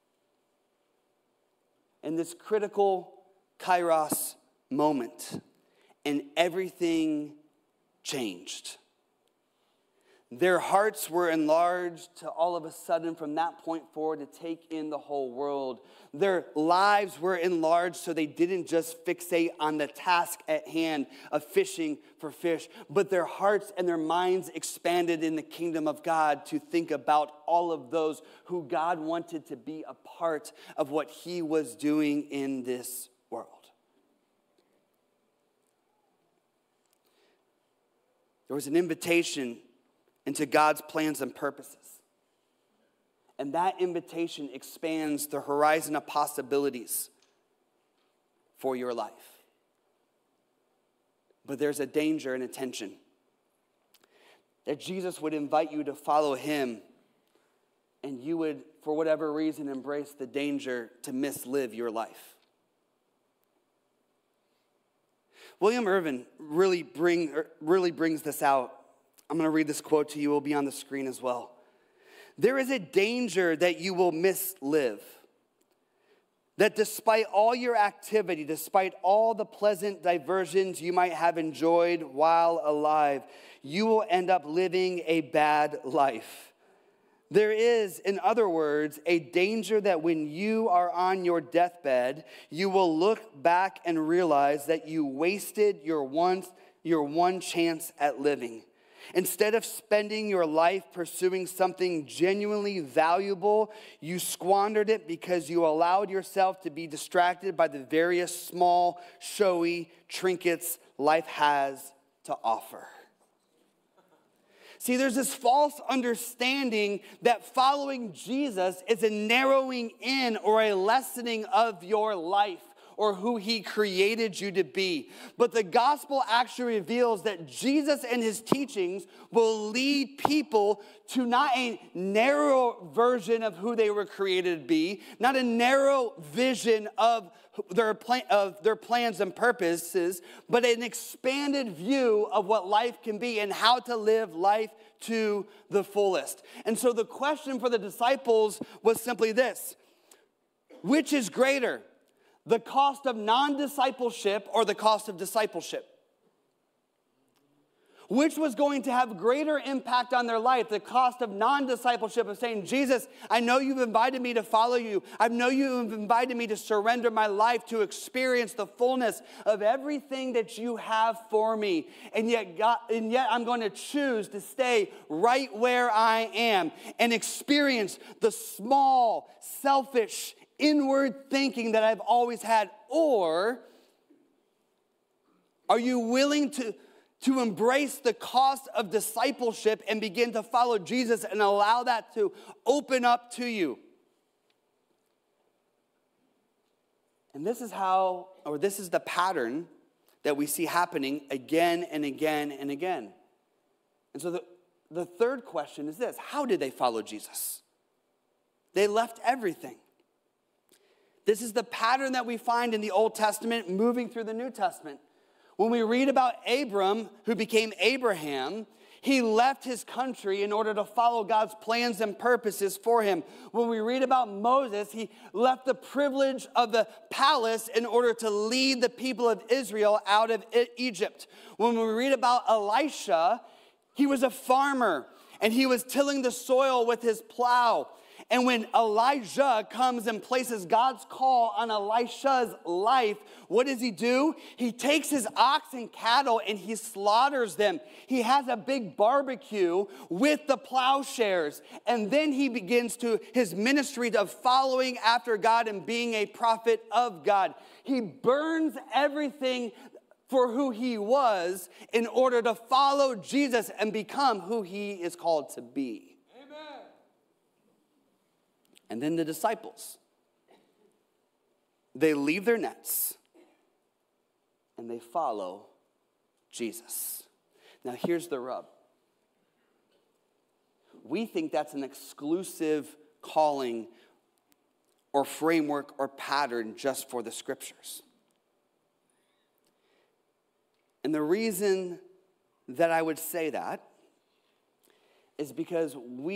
And this critical kairos moment, and everything changed. Their hearts were enlarged to all of a sudden from that point forward to take in the whole world. Their lives were enlarged so they didn't just fixate on the task at hand of fishing for fish, but their hearts and their minds expanded in the kingdom of God to think about all of those who God wanted to be a part of what he was doing in this world. There was an invitation into God's plans and purposes. And that invitation expands the horizon of possibilities for your life. But there's a danger and a tension that Jesus would invite you to follow him, and you would, for whatever reason, embrace the danger to mislive your life. William Irvin really brings this out. I'm going to read this quote to you. It will be on the screen as well. There is a danger that you will mislive. That despite all your activity, despite all the pleasant diversions you might have enjoyed while alive, you will end up living a bad life. There is, in other words, a danger that when you are on your deathbed, you will look back and realize that you wasted your one chance at living. Instead of spending your life pursuing something genuinely valuable, you squandered it because you allowed yourself to be distracted by the various small, showy trinkets life has to offer. See, there's this false understanding that following Jesus is a narrowing in or a lessening of your life or who he created you to be. But the gospel actually reveals that Jesus and his teachings will lead people to not a narrow version of who they were created to be, not a narrow vision of their plans and purposes, but an expanded view of what life can be and how to live life to the fullest. And so the question for the disciples was simply this: which is greater, the cost of non-discipleship or the cost of discipleship? Which was going to have greater impact on their life? The cost of non-discipleship of saying, Jesus, I know you've invited me to follow you. I know you've invited me to surrender my life to experience the fullness of everything that you have for me. And yet I'm going to choose to stay right where I am and experience the small, selfish, inward thinking that I've always had. Or are you willing to embrace the cost of discipleship and begin to follow Jesus and allow that to open up to you? And this is the pattern that we see happening again and again and again. And so the third question is this: how did they follow Jesus? They left everything. This is the pattern that we find in the Old Testament moving through the New Testament. When we read about Abram, who became Abraham, he left his country in order to follow God's plans and purposes for him. When we read about Moses, he left the privilege of the palace in order to lead the people of Israel out of Egypt. When we read about Elisha, he was a farmer and he was tilling the soil with his plow. And when Elijah comes and places God's call on Elisha's life, what does he do? He takes his ox and cattle and he slaughters them. He has a big barbecue with the plowshares. And then he begins his ministry of following after God and being a prophet of God. He burns everything for who he was in order to follow Jesus and become who he is called to be. And then the disciples, they leave their nets and they follow Jesus. Now here's the rub. We think that's an exclusive calling or framework or pattern just for the scriptures. And the reason that I would say that is because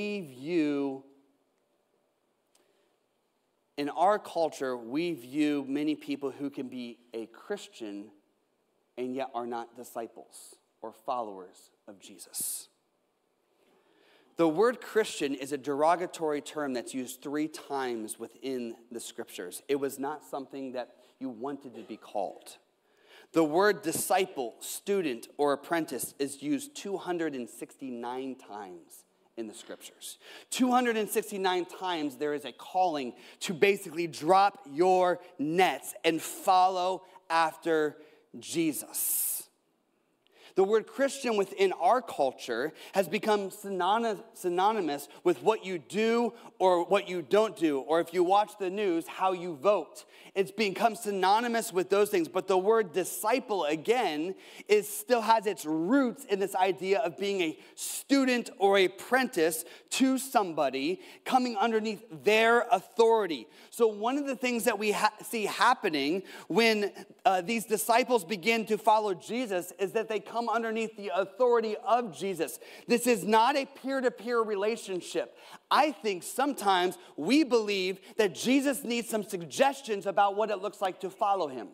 in our culture, we view many people who can be a Christian and yet are not disciples or followers of Jesus. The word Christian is a derogatory term that's used 3 times within the scriptures. It was not something that you wanted to be called. The word disciple, student, or apprentice is used 269 times in the scriptures. 269 times there is a calling to basically drop your nets and follow after Jesus. The word Christian within our culture has become synonymous with what you do or what you don't do, or if you watch the news, how you vote. It's become synonymous with those things. But the word disciple, again, still has its roots in this idea of being a student or a apprentice to somebody coming underneath their authority. So one of the things that we see happening when these disciples begin to follow Jesus is that they come underneath the authority of Jesus. This is not a peer-to-peer relationship. I think sometimes we believe that Jesus needs some suggestions about what it looks like to follow him.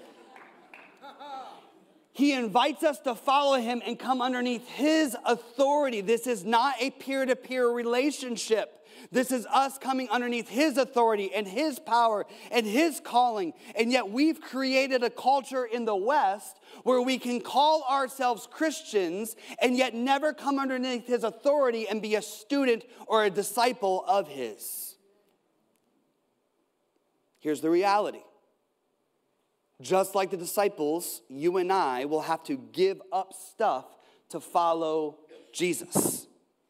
He invites us to follow him and come underneath his authority. This is not a peer-to-peer relationship. This is us coming underneath his authority and his power and his calling. And yet we've created a culture in the West where we can call ourselves Christians and yet never come underneath his authority and be a student or a disciple of his. Here's the reality. Just like the disciples, you and I will have to give up stuff to follow Jesus.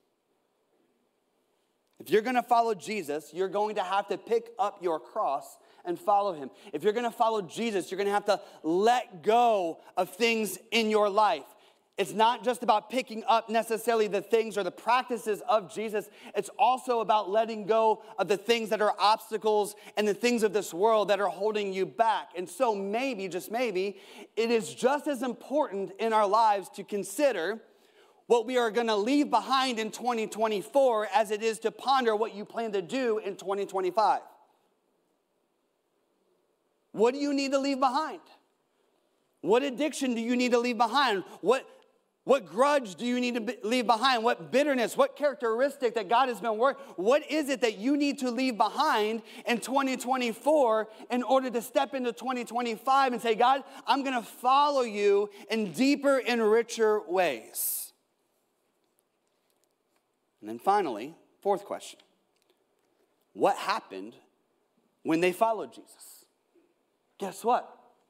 If you're going to follow Jesus, you're going to have to pick up your cross and follow him. If you're going to follow Jesus, you're going to have to let go of things in your life. It's not just about picking up necessarily the things or the practices of Jesus. It's also about letting go of the things that are obstacles and the things of this world that are holding you back. And so maybe, just maybe, it is just as important in our lives to consider what we are going to leave behind in 2024 as it is to ponder what you plan to do in 2025. What do you need to leave behind? What addiction do you need to leave behind? What grudge do you need to leave behind? What bitterness, what characteristic that God has been working? What is it that you need to leave behind in 2024 in order to step into 2025 and say, God, I'm going to follow you in deeper and richer ways? And then finally, fourth question. What happened when they followed Jesus? Guess what?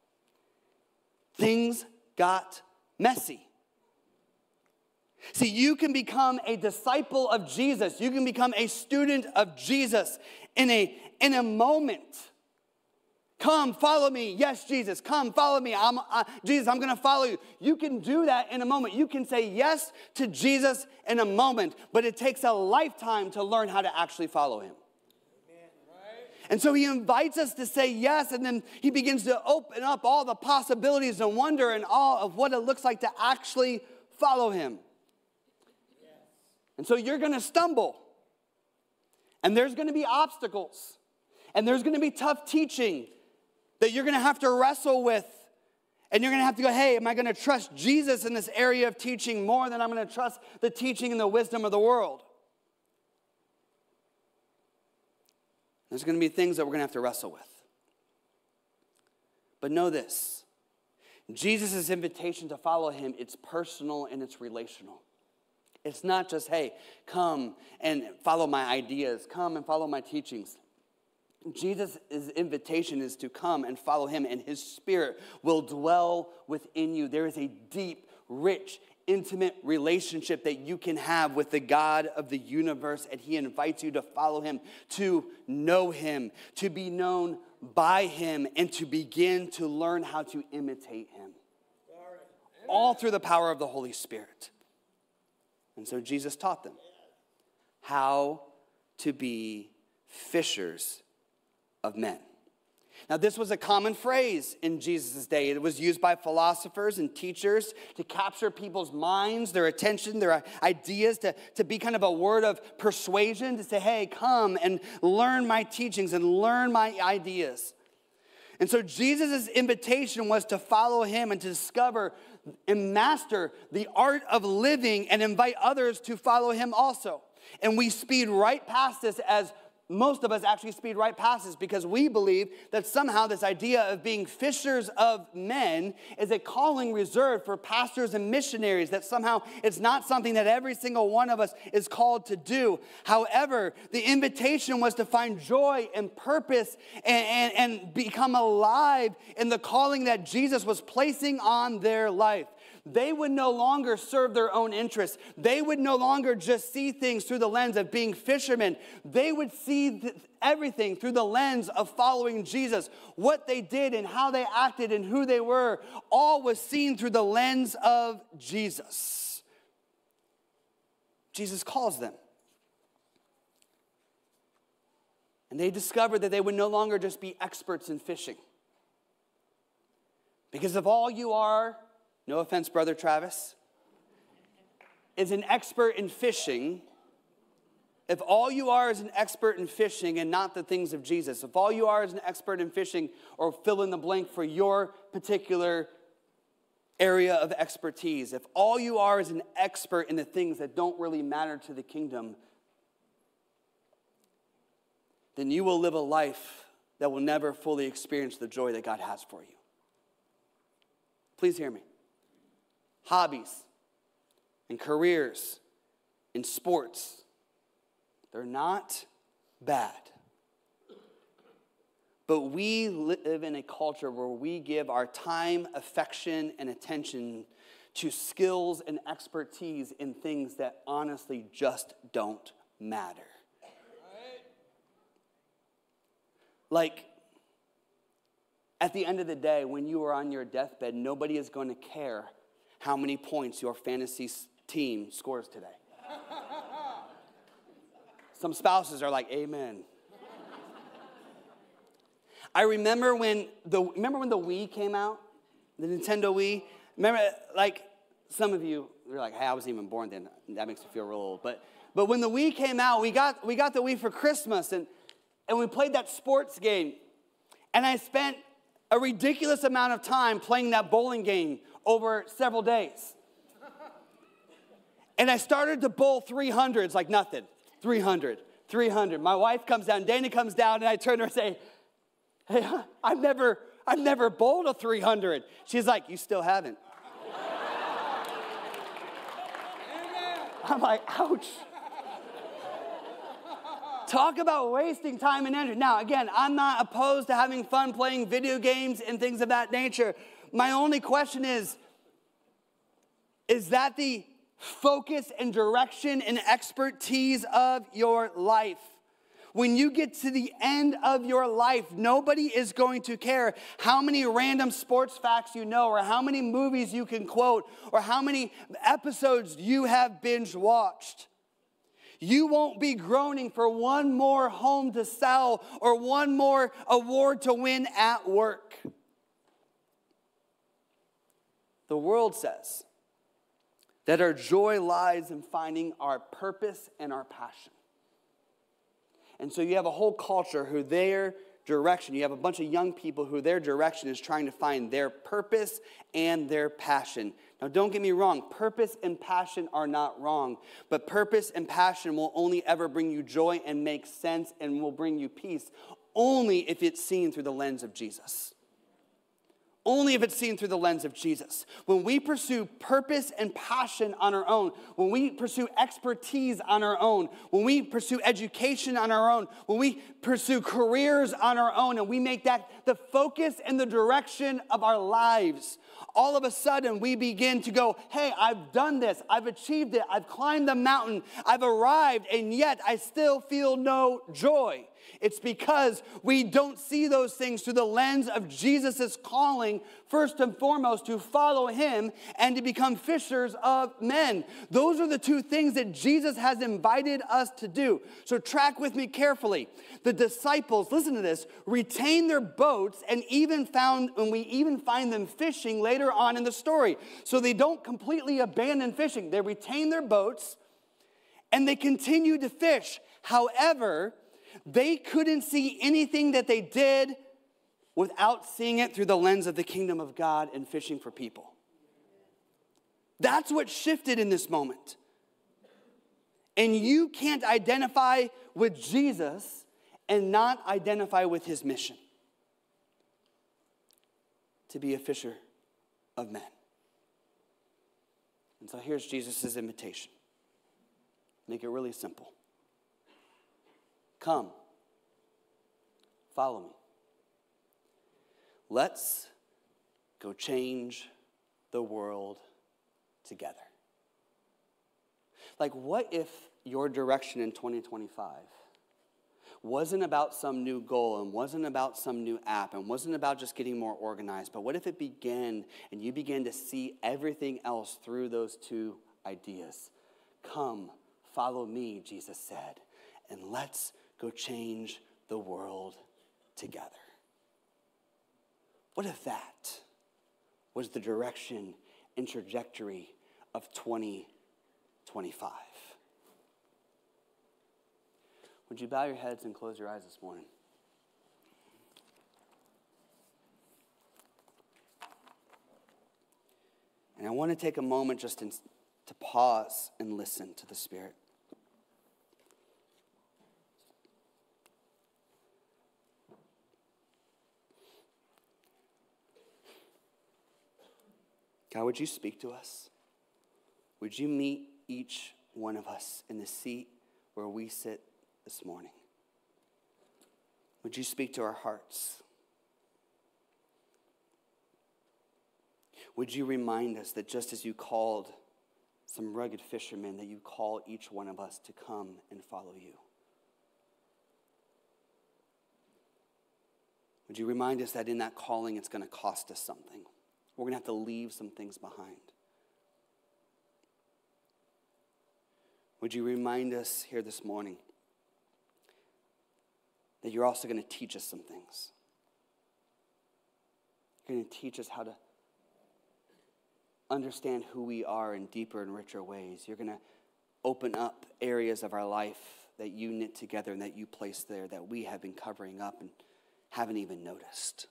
Things got messy. See, you can become a disciple of Jesus. You can become a student of Jesus in a moment. Come, follow me. Yes, Jesus, come, follow me. Jesus, I'm going to follow you. You can do that in a moment. You can say yes to Jesus in a moment, but it takes a lifetime to learn how to actually follow him. And so he invites us to say yes, and then he begins to open up all the possibilities and wonder and awe of what it looks like to actually follow him. And so you're going to stumble, and there's going to be obstacles, and there's going to be tough teaching that you're going to have to wrestle with, and you're going to have to go, hey, am I going to trust Jesus in this area of teaching more than I'm going to trust the teaching and the wisdom of the world? There's going to be things that we're going to have to wrestle with. But know this, Jesus' invitation to follow him, it's personal and it's relational. It's not just, hey, come and follow my ideas. Come and follow my teachings. Jesus' invitation is to come and follow him, and his spirit will dwell within you. There is a deep, rich, intimate relationship that you can have with the God of the universe, and he invites you to follow him, to know him, to be known by him, and to begin to learn how to imitate him. All through the power of the Holy Spirit. And so Jesus taught them how to be fishers of men. Now, this was a common phrase in Jesus' day. It was used by philosophers and teachers to capture people's minds, their attention, their ideas, to be kind of a word of persuasion, to say, hey, come and learn my teachings and learn my ideas. And so Jesus' invitation was to follow him and to discover and master the art of living and invite others to follow him also. And we speed right past this, as most of us actually speed right past this, because we believe that somehow this idea of being fishers of men is a calling reserved for pastors and missionaries, that somehow it's not something that every single one of us is called to do. However, the invitation was to find joy and purpose and become alive in the calling that Jesus was placing on their life. They would no longer serve their own interests. They would no longer just see things through the lens of being fishermen. They would see everything through the lens of following Jesus. What they did and how they acted and who they were, all was seen through the lens of Jesus. Jesus calls them. And they discovered that they would no longer just be experts in fishing. Because if all you are, no offense, Brother Travis, is an expert in fishing, if all you are is an expert in fishing and not the things of Jesus, if all you are is an expert in fishing, or fill in the blank for your particular area of expertise, if all you are is an expert in the things that don't really matter to the kingdom, then you will live a life that will never fully experience the joy that God has for you. Please hear me. Hobbies and careers and sports, they're not bad. But we live in a culture where we give our time, affection, and attention to skills and expertise in things that honestly just don't matter. Like, at the end of the day, when you are on your deathbed, nobody is going to care how many points your fantasy team scores today. Some spouses are like, amen. I remember when the Wii came out, the Nintendo Wii. Remember, like, some of you were like, hey, I wasn't even born then. That makes me feel real old. But when the Wii came out, we got the Wii for Christmas, and we played that sports game. And I spent a ridiculous amount of time playing that bowling game over several days. And I started to bowl 300s like nothing. 300. My wife comes down, Dana comes down, and I turn to her and say, hey, I've never bowled a 300. She's like, you still haven't. I'm like, ouch. Talk about wasting time and energy. Now, again, I'm not opposed to having fun playing video games and things of that nature. My only question is that the focus and direction and expertise of your life? When you get to the end of your life, nobody is going to care how many random sports facts you know, or how many movies you can quote, or how many episodes you have binge watched. You won't be groaning for one more home to sell or one more award to win at work. The world says that our joy lies in finding our purpose and our passion. And so you have a whole culture who their direction, you have a bunch of young people who their direction is trying to find their purpose and their passion. Now, don't get me wrong, purpose and passion are not wrong, but purpose and passion will only ever bring you joy and make sense and will bring you peace only if it's seen through the lens of Jesus. Only if it's seen through the lens of Jesus. When we pursue purpose and passion on our own, when we pursue expertise on our own, when we pursue education on our own, when we pursue careers on our own, and we make that the focus and the direction of our lives, all of a sudden we begin to go, hey, I've done this, I've achieved it, I've climbed the mountain, I've arrived, and yet I still feel no joy. It's because we don't see those things through the lens of Jesus' calling, first and foremost, to follow him and to become fishers of men. Those are the two things that Jesus has invited us to do. So track with me carefully. The disciples, listen to this, retained their boats and we even find them fishing later on in the story. So they don't completely abandon fishing. They retain their boats and they continue to fish. However, they couldn't see anything that they did without seeing it through the lens of the kingdom of God and fishing for people. That's what shifted in this moment. And you can't identify with Jesus and not identify with his mission to be a fisher of men. And so here's Jesus' invitation. Make it really simple. Come, follow me. Let's go change the world together. Like, what if your direction in 2025 wasn't about some new goal and wasn't about some new app and wasn't about just getting more organized, but what if it began and you began to see everything else through those two ideas? Come, follow me, Jesus said, and let's go change the world together. What if that was the direction and trajectory of 2025? Would you bow your heads and close your eyes this morning? And I want to take a moment just to pause and listen to the Spirit. God, would you speak to us? Would you meet each one of us in the seat where we sit this morning? Would you speak to our hearts? Would you remind us that just as you called some rugged fishermen, that you call each one of us to come and follow you? Would you remind us that in that calling, it's going to cost us something? We're going to have to leave some things behind. Would you remind us here this morning that you're also going to teach us some things? You're going to teach us how to understand who we are in deeper and richer ways. You're going to open up areas of our life that you knit together and that you placed there that we have been covering up and haven't even noticed.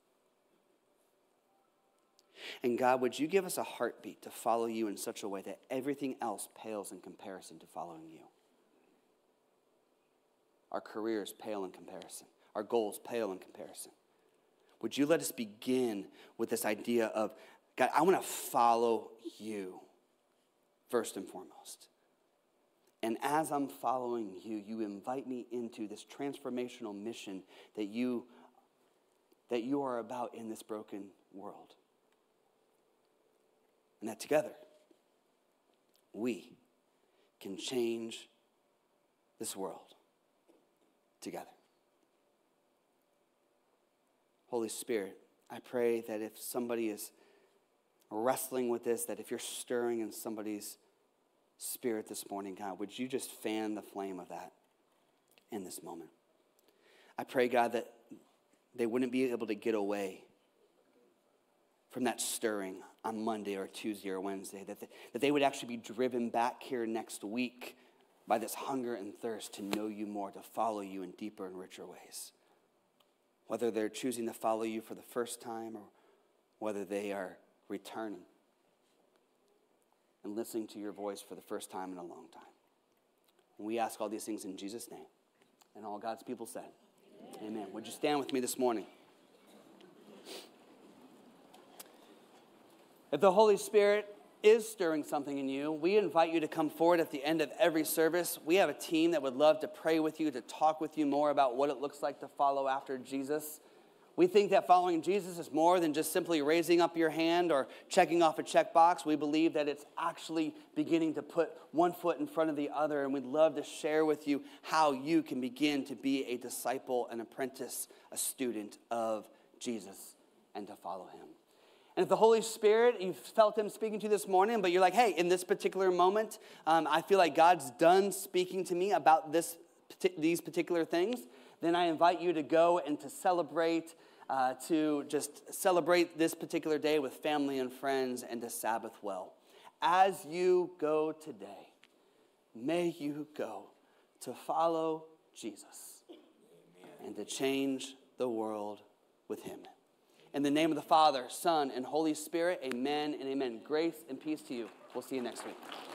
And God, would you give us a heartbeat to follow you in such a way that everything else pales in comparison to following you? Our careers pale in comparison. Our goals pale in comparison. Would you let us begin with this idea of, God, I want to follow you first and foremost. And as I'm following you, you invite me into this transformational mission that you are about in this broken world. And that together, we can change this world together. Holy Spirit, I pray that if somebody is wrestling with this, that if you're stirring in somebody's spirit this morning, God, would you just fan the flame of that in this moment? I pray, God, that they wouldn't be able to get away from that stirring on Monday or Tuesday or Wednesday, that they would actually be driven back here next week by this hunger and thirst to know you more, to follow you in deeper and richer ways. Whether they're choosing to follow you for the first time or whether they are returning and listening to your voice for the first time in a long time. And we ask all these things in Jesus' name. And all God's people said, amen. Would you stand with me this morning? If the Holy Spirit is stirring something in you, we invite you to come forward at the end of every service. We have a team that would love to pray with you, to talk with you more about what it looks like to follow after Jesus. We think that following Jesus is more than just simply raising up your hand or checking off a checkbox. We believe that it's actually beginning to put one foot in front of the other, and we'd love to share with you how you can begin to be a disciple, an apprentice, a student of Jesus, and to follow him. And if the Holy Spirit, you've felt him speaking to you this morning, but you're like, hey, in this particular moment, I feel like God's done speaking to me about these particular things, then I invite you to go and to celebrate this particular day with family and friends and to Sabbath well. As you go today, may you go to follow Jesus and to change the world with him. In the name of the Father, Son, and Holy Spirit, amen and amen. Grace and peace to you. We'll see you next week.